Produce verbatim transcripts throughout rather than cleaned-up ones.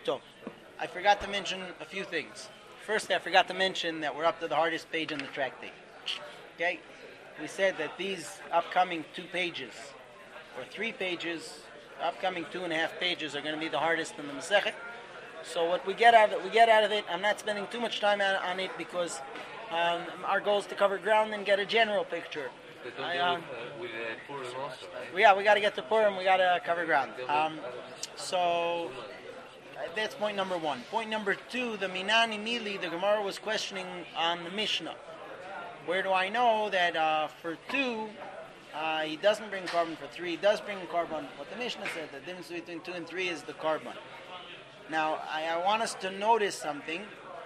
So, I forgot to mention a few things. First, I forgot to mention that we're up to the hardest page in the tractate. Okay? We said that these upcoming two pages, or three pages, upcoming two and a half pages are going to be the hardest in the Masechet. So what we get out of it, we get out of it. I'm not spending too much time on, on it because um, our goal is to cover ground and get a general picture. I, um, with, uh, with uh, Purim also, right? Yeah, we got to get to Purim. We got to cover ground. Um, so that's point number one. Point number two, the Minani Mili, the Gemara was questioning on the Mishnah. Where do I know that uh, for two, uh, he doesn't bring carbon, for three, he does bring carbon? What the Mishnah said, the difference between two and three is the carbon. Now, I, I want us to notice something.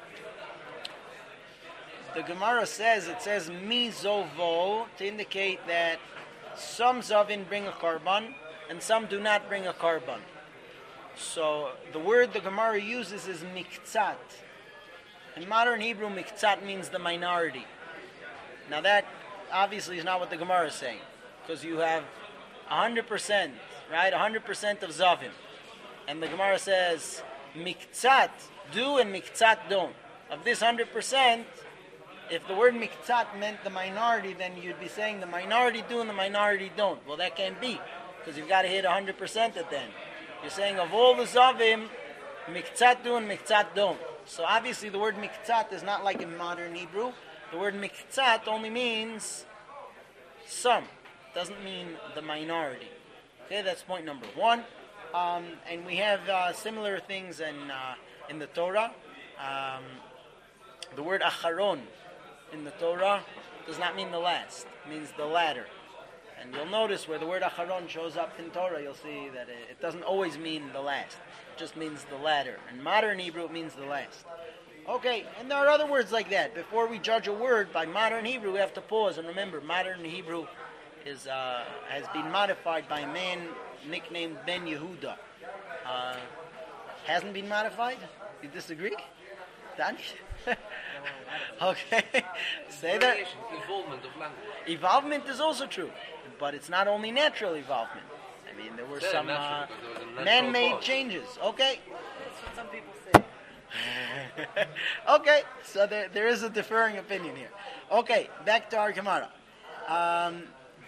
The Gemara says, it says, mi zovo, to indicate that some zavin bring a carbon, and some do not bring a carbon. So, the word the Gemara uses is miktzat. In modern Hebrew, miktzat means the minority. Now that, obviously, is not what the Gemara is saying. Because you have one hundred percent, right? one hundred percent of zavim. And the Gemara says, miktzat do and miktzat don't. Of this one hundred percent, if the word miktzat meant the minority, then you'd be saying the minority do and the minority don't. Well, that can't be, because you've got to hit one hundred percent at the end. You're saying of all the zavim, miktzat do and miktzat don't. So obviously the word miktzat is not like in modern Hebrew. The word miktzat only means some. It doesn't mean the minority. Okay, that's point number one. Um, and we have uh, similar things in uh, in the Torah. Um, the word acharon in the Torah does not mean the last. It means the latter. And you'll notice where the word acharon shows up in Torah, you'll see that it, it doesn't always mean the last. It just means the latter. In modern Hebrew, it means the last. Okay, and there are other words like that. Before we judge a word by modern Hebrew, we have to pause and remember, modern Hebrew is uh, has been modified by a man nicknamed Ben Yehuda. Uh, hasn't been modified? You disagree? Danny? Okay. Say that. Involvement of language. Evolvement is also true, but it's not only natural evolvement. I mean, there were Yeah, some natural, uh, because there was a natural man-made cause. changes. Okay. That's what some people say. Okay, so there, there is a differing opinion here. Okay, back to our Gemara. Um,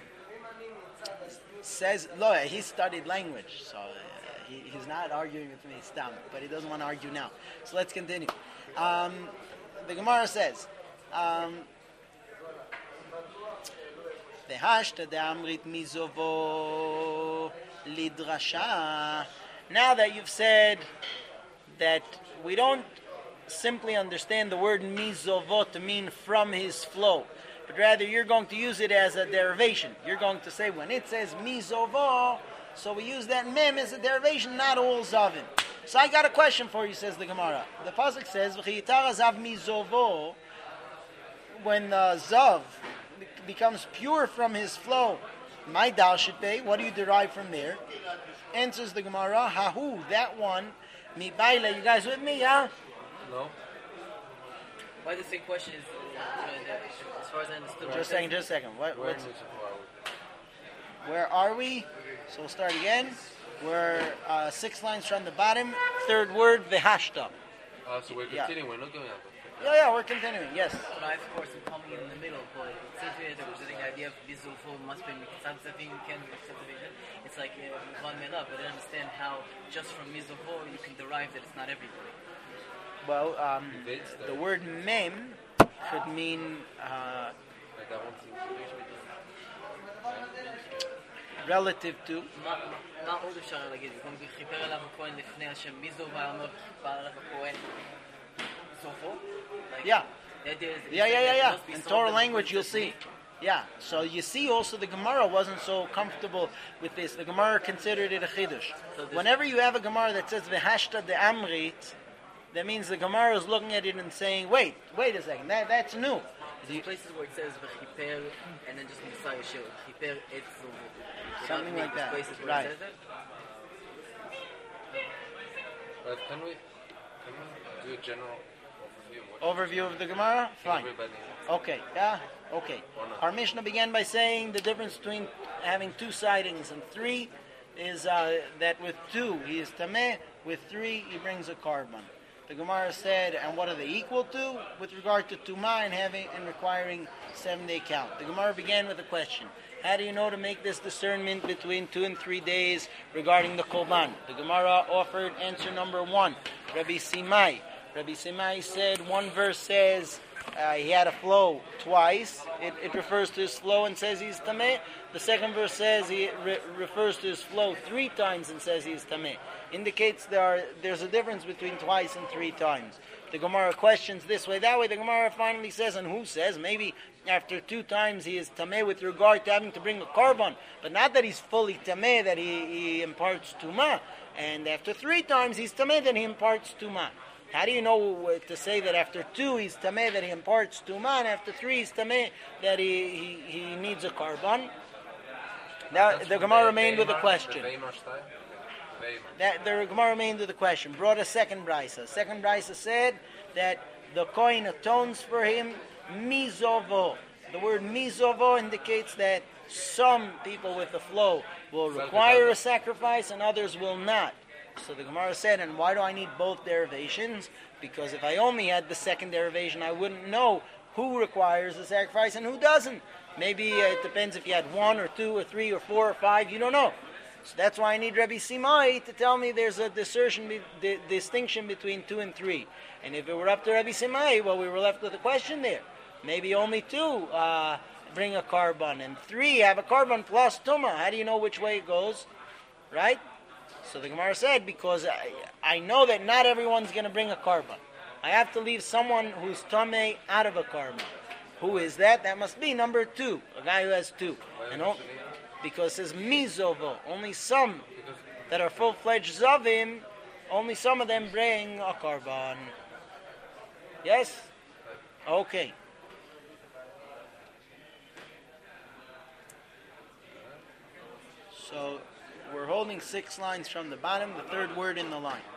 says, Lo, he studied language, so uh, he, he's not arguing with me, Stam, but he doesn't want to argue now. So let's continue. Um, the Gemara says, um, V'hashta de'amrit mizovo lidrasha. Now that you've said that we don't simply understand the word mizovo to mean from his flow, but rather you're going to use it as a derivation. You're going to say when it says mizovo, so we use that mem as a derivation, not all zavin. So I got a question for you, says the Gemara. The pasuk says v'chiyitara zav mizovo, when the zav becomes pure from his flow, my dal should be, what do you derive from there? Answers the Gemara, hahu, that one, mi baile, you guys with me, yeah? No. Why the same question is, you know, the, as far as I understood. Just a second, just a second. What, Where what's, is it? where are we? So we'll start again. We're uh, six lines from the bottom. Third word, v'hashta. Uh, so we're Yeah. continuing, we're not going up. Yeah, yeah, we're continuing, yes. But I, of course, am coming in the middle, but it seems to me that we're the idea of Bizulfo must be Mitzavzavim, can be Mitzavzavim. It's like uh, one man up, but I don't understand how just from Mizulfo you can derive that it's not everybody. Well, um, Invades the there. word mem could mean uh, Like that one seems to be. relative to. מה עוד אפשר להגיד? כמו חיפר עליו הכהן לפני השם, מי זו ואמר חיפר עליו הכהן? סופו? Yeah. The idea is- Yeah, yeah, yeah, there yeah. must be In some Torah that language, you'll is see. Yeah. So you see also the Gemara wasn't so comfortable with this. The Gemara considered it a chidush. So this- Whenever you have a Gemara that says v'hashta de amrit, that means the Gemara is looking at it and saying, wait, wait a second, that, that's new. There's places where it says v'chiper and then just Messiah Shil. Chiper et zovo. Something like that. Places where Right. it says that. Uh, can we can we do a general overview? Of what Overview of the Gemara? Fine. Everybody. Okay, yeah, okay. Or not. Our Mishnah began by saying the difference between having two sightings and three is uh, that with two he is tameh, with three he brings a carbon. The Gemara said, and what are they equal to? With regard to Tumah and having and requiring seven-day count. The Gemara began with a question. How do you know to make this discernment between two and three days regarding the Korban? The Gemara offered answer number one, Rabbi Simai. Rabbi Simai said, one verse says uh, he had a flow twice. It, it refers to his flow and says he's tameh. The second verse says he re- refers to his flow three times and says he's tameh. Indicates there are, there's a difference between twice and three times. The Gemara questions this way, that way. The Gemara finally says, and who says? Maybe after two times he is tameh with regard to having to bring a carbon, but not that he's fully tameh, that he, he imparts tumah. And after three times he's tameh, then he imparts tumah. How do you know to say that after two he's tameh, that he imparts tumah, and after three he's tameh, that he, he, he needs a carbon? Now the Gemara remained with a question. That the Gemara remained with a question. Brought a second brisa. Second brisa said that the Kohen atones for him mizovo. The word mizovo indicates that some people with the flow will require a sacrifice and others will not. So the Gemara said, and why do I need both derivations? Because if I only had the second derivation, I wouldn't know who requires a sacrifice and who doesn't. Maybe uh, it depends if you had one or two or three or four or five. You don't know. So that's why I need Rabbi Simai to tell me there's a distinction, di- distinction between two and three. And if it were up to Rabbi Simai, well, we were left with a question there. Maybe only two uh, bring a carbon, and three have a carbon plus tumah. How do you know which way it goes? Right? So the Gemara said, because I, I know that not everyone's going to bring a carbon. I have to leave someone who's tameh out of a carbon. Who is that? That must be number two, a guy who has two. And o- because it says mizovo, only some that are full-fledged zavim, only some of them bring a carbon. Yes? Okay. So we're holding six lines from the bottom, the third word in the line.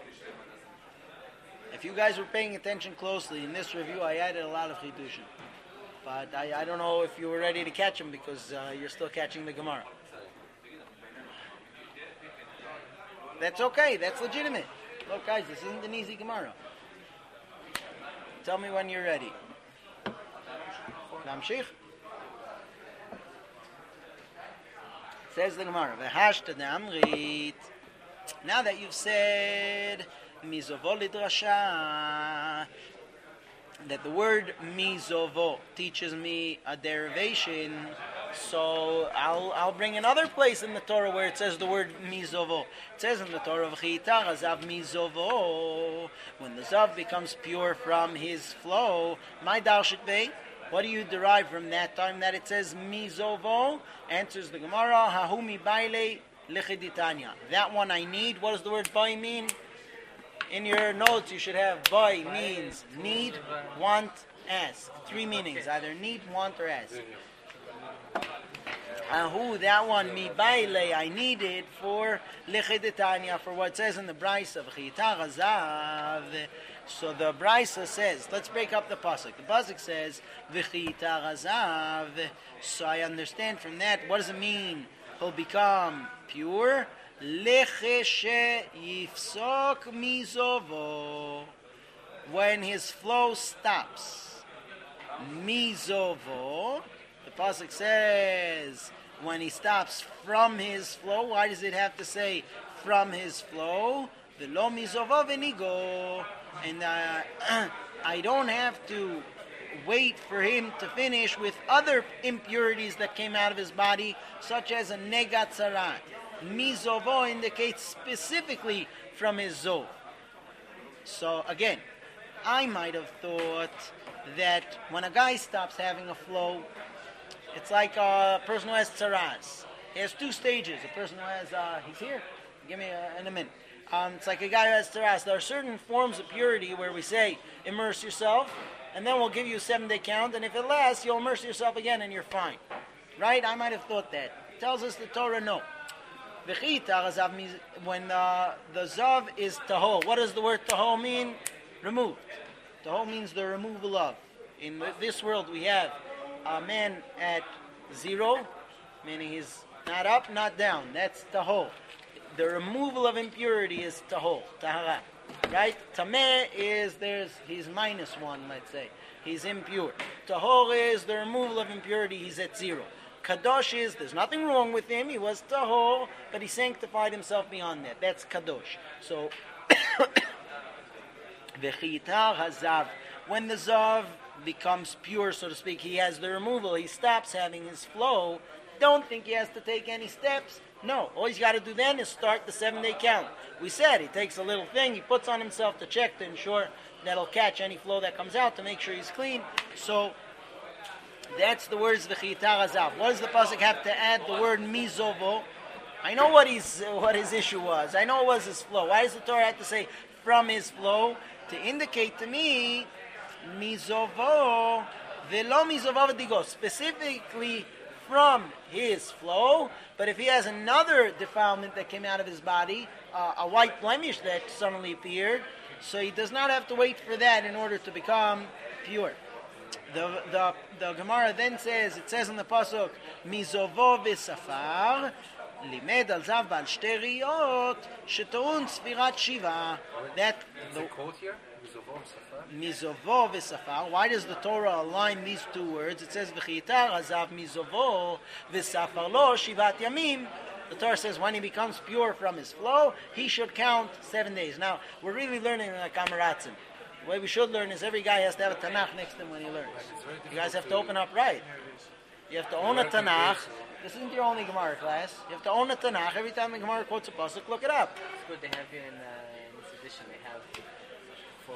If you guys were paying attention closely, in this review I added a lot of chidushim. But I, I don't know if you were ready to catch them because uh, you're still catching the Gemara. That's okay, that's legitimate. Look guys, this isn't an easy Gemara. Tell me when you're ready. Namshich? Says the Gemara, V'hashta de'amrit. Now that you've said mizovo lidrasha, that the word mizovo teaches me a derivation, so I'll I'll bring another place in the Torah where it says the word mizovo. It says in the Torah, V'chitar azav mizovo, when the zav becomes pure from his flow, my dal should be. What do you derive from that time that it says mizovo? Answers the Gemara, hahu mi baile lichiditanya. That one I need. What does the word bay mean? In your notes you should have bay means need, want, ask. Three meanings, either need, want, or ask. Hahu, that one, mi baile, I need it for lichiditanya, for what it says in the Brisa, v'chitar azav. So the Brisa says, let's break up the pasuk. The pasuk says, "V'chitar azav." So I understand from that, what does it mean? He'll become pure. Lecheshe yifsok mizovo. When his flow stops. Mizovo. The pasuk says, when he stops from his flow. Why does it have to say from his flow? V'lo mizovo v'nigo. And uh, I don't have to wait for him to finish with other impurities that came out of his body, such as a negat zarat. Mizovo indicates specifically from his zov. So again, I might have thought that when a guy stops having a flow, it's like a person who has tzaras. He has two stages. A person who has, uh, he's here. Give me a, in a minute. Um, it's like a guy who has teras. There are certain forms of purity where we say, immerse yourself, and then we'll give you a seven-day count, and if it lasts, you'll immerse yourself again, and you're fine. Right? I might have thought that. Tells us the Torah, no. When uh, the zav is taho, what does the word taho mean? Removed. Taho means the removal of. In this world, we have a man at zero, meaning he's Not up, not down. That's tahor. The removal of impurity is tahor, tahara. Right? Tameh is, there's, he's minus one, let's say. He's impure. Tahor is the removal of impurity, he's at zero. Kadosh is, there's nothing wrong with him, he was tahor, but he sanctified himself beyond that. That's kadosh. So, V'chitar hazav. When the zav becomes pure, so to speak, he has the removal, he stops having his flow. Don't think he has to take any steps. No, all he's got to do then is start the seven-day count. We said he takes a little thing, he puts on himself to check to ensure that he'll catch any flow that comes out to make sure he's clean. So that's the words v'chitar hazav. What does the pasuk have to add? The word mizovo. I know what his what his issue was. I know it was his flow. Why does the Torah have to say from his flow? To indicate to me mizovo velo mizovo v'digo, specifically from his flow. But if he has another defilement that came out of his body, uh, a white blemish that suddenly appeared, so he does not have to wait for that in order to become pure. The the the Gemara then says, it says in the pasuk, mizovo v'safar limed al zav bal shte riyot shetorun sfirat shiva. That It's a quote here. Mizovo Safar. Mizovo v'safar. Why does the Torah align these two words? It says v'chitar hazav mizovo v'safar lo shivat yamim. The Torah says when he becomes pure from his flow, he should count seven days. Now, we're really learning like Amaratzim. The way we should learn is every guy has to have a Tanakh next to him when he learns. You guys have to open up right. You have to own a Tanakh. This isn't your only Gemara class. You have to own a Tanakh. Every time the Gemara quotes a pasuk, look it up. It's good they have here in, uh, in this edition, they have full.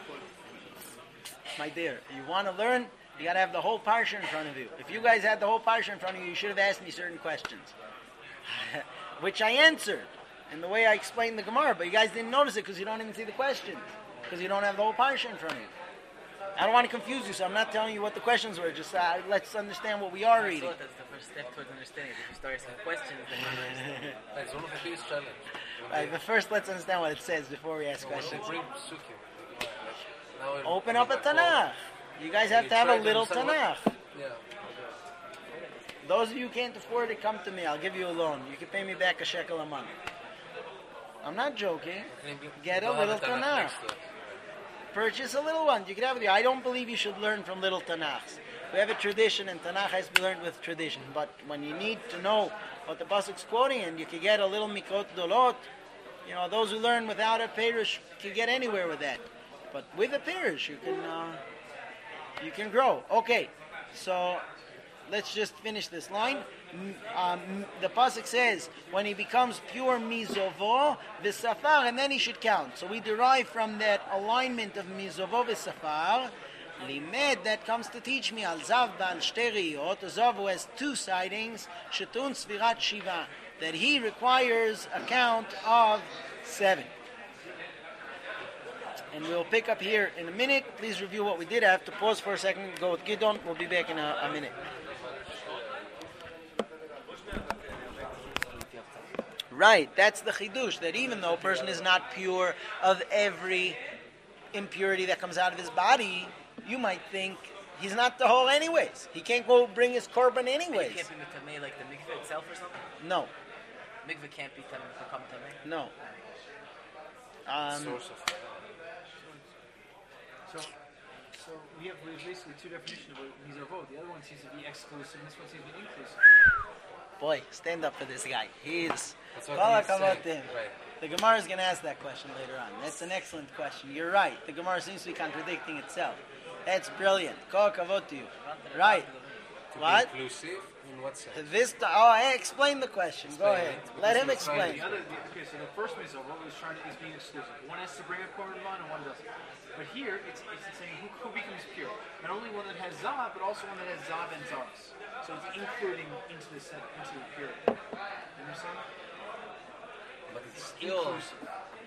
My dear, you want to learn, you got to have the whole parsha in front of you. If you guys had the whole parsha in front of you, you should have asked me certain questions. Which I answered in the way I explained the Gemara, but you guys didn't notice it because you don't even see the questions. Because you don't have the whole parsha in front of you. I don't want to confuse you, so I'm not telling you what the questions were. Just uh, let's understand what we are I reading. thought that's the first step towards understanding. If you start asking questions, then you understand. It's one of the biggest challenges. Right, but first let's understand what it says before we ask When they questions. bring psukim, like, now I'm- Open up a Tanakh. You guys have You to have try a to little understand Tanakh. what- Yeah. Those of you who can't afford it, come to me. I'll give you a loan. You can pay me back a shekel a month. I'm not joking. Can you be- Get a don't have little Tanakh Tanakh. next to it. Purchase a little one. You can have it. I don't believe you should learn from little Tanakhs. We have a tradition, and Tanakh has to be learned with tradition. But when you need to know what the pasuk's quoting, and you can get a little mikot dolot, you know, those who learn without a perush can get anywhere with that. But with a perush, you can uh, you can grow. Okay, so let's just finish this line. M- Um, the pasuk says when he becomes pure mizovo v'safar, and then he should count. So we derive from that alignment of mizovo v'safar limed, that comes to teach me al zav bal shte riyot, a zav who has two sidings, shetun sfirat shiva, that he requires a count of seven. And we'll pick up here in a minute. Please review what we did. I have to pause for a second, go with Gidon. We'll be back in a, a minute. Right, that's the chidush, that even though a person is not pure of every impurity that comes out of his body, you might think he's not the whole anyways. He can't go bring his korban It anyways. can't be mitameh like the mikveh itself or something? No, Mikveh can't be tam- become tameh? no. Um, Source of So, so we have, we have basically two definitions of what mizavot. The other one seems to be exclusive, and this one seems to be inclusive. boy, stand up for this guy. He's... That's what Kol he's hakavod saying. to him. Right. The Gemara is going to ask that question later on. That's an excellent question. You're right. The Gemara seems to be contradicting itself. That's brilliant. Kol hakavod to you. Right. To What? be inclusive in what sense? This, oh, hey, explain the question. Go Explain ahead. it. Let him Because we're trying explain. The other, the, okay, so the first mizavot was trying to, is being exclusive. One has to bring a korban and one doesn't. But here, it's, it's saying who, who becomes pure. Not only one that has zav, but also one that has zav and zaros. So it's including into the set, into the purity. You understand? But it's still. Inclusive.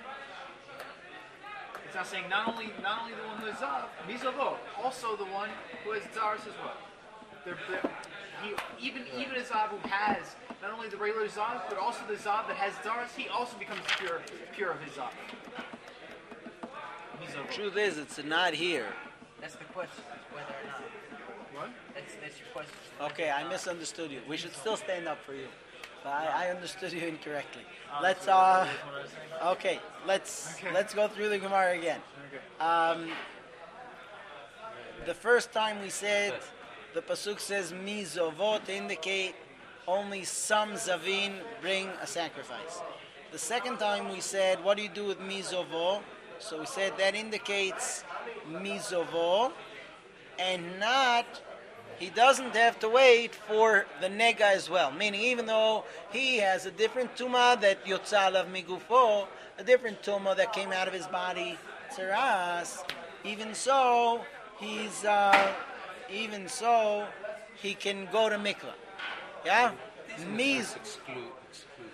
It's not saying not only not only the one who has zav, mizavot, also the one who has zaros as well. They're, they're, he, even even a zav who has not only the regular zav, but also the zav that has zaros, he also becomes pure pure of his zav. Mizavot. Truth is, it's not here. That's the question, is whether or not. What? That's, that's your question. Okay, I misunderstood you. We should still stand up for you. I, I understood you incorrectly. Oh, Let's so uh, that's what I was saying? okay. Let's Okay. let's go through the Gemara again. Okay. Um, the first time we said the pasuk says mizovo to indicate only some zavin bring a sacrifice. The second time we said, what do you do with mizovo? So we said that indicates mizovo, and not, he doesn't have to wait for the nega as well. Meaning, even though he has a different tuma that yotzal of migufo, a different tuma that came out of his body, tzeras, even so, he's, uh, even so, he can go to mikvah. Yeah? Miz. Exclude, exclude.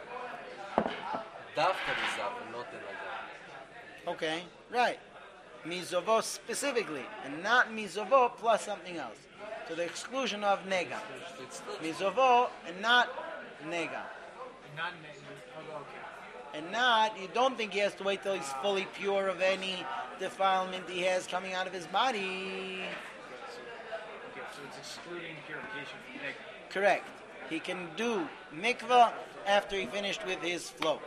Dafka mizav, not the nagah. Okay, right. Mizovo specifically, and not mizovo plus something else. To the exclusion of nega. It's still Mizovo and not nega. Not negative. Oh, okay. And not, you don't think he has to wait till he's fully pure of any defilement he has coming out of his body. Okay, so it's excluding purification from negative. Correct. He can do mikvah after he finished with his flow.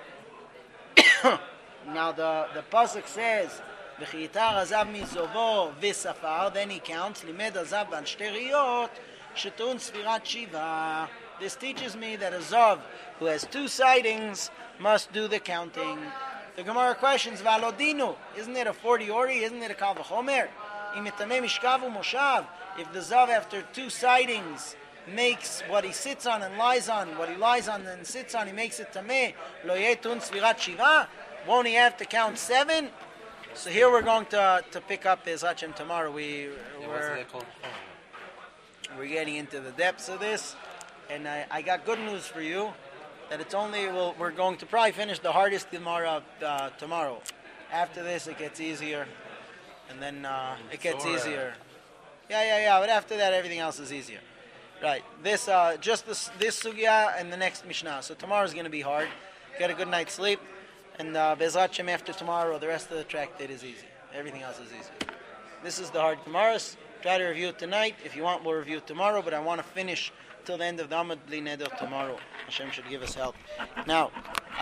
Now the, the pasuk says, "V'chitar azav mizovo v'safar." Then he counts, "Limed azav ban shteriyot shetun sfirat shiva." This teaches me that a zav who has two sightings must do the counting. The Gemara questions, "V'alodinu." Isn't it a forty ori? Isn't it a kal v'chomer? Im etameh mishkav u'moshav. If the zav after two sightings makes what he sits on and lies on, what he lies on and sits on, he makes it tameh, lo yetun svirat shiva, won't he have to count seven? So here we're going to to pick up his Hashem tomorrow. We, Yeah, what's we're, that called? we're getting into the depths of this, and I, I got good news for you, that it's only, we'll, we're going to probably finish the hardest Gemara uh, tomorrow. After this it gets easier, and then uh, it gets Torah. easier. Yeah, yeah, yeah, but after that everything else is easier. Right. This, uh, just this, this sugya and the next Mishnah. So tomorrow's going to be hard. Get a good night's sleep, and uh, Bezrat Hashem after tomorrow, the rest of the tractate is easy. Everything else is easy. This is the hard Gemaras. Try to review it tonight. If you want, we'll review it tomorrow. But I want to finish till the end of the Amud Bli Neder tomorrow. Hashem should give us help. Now.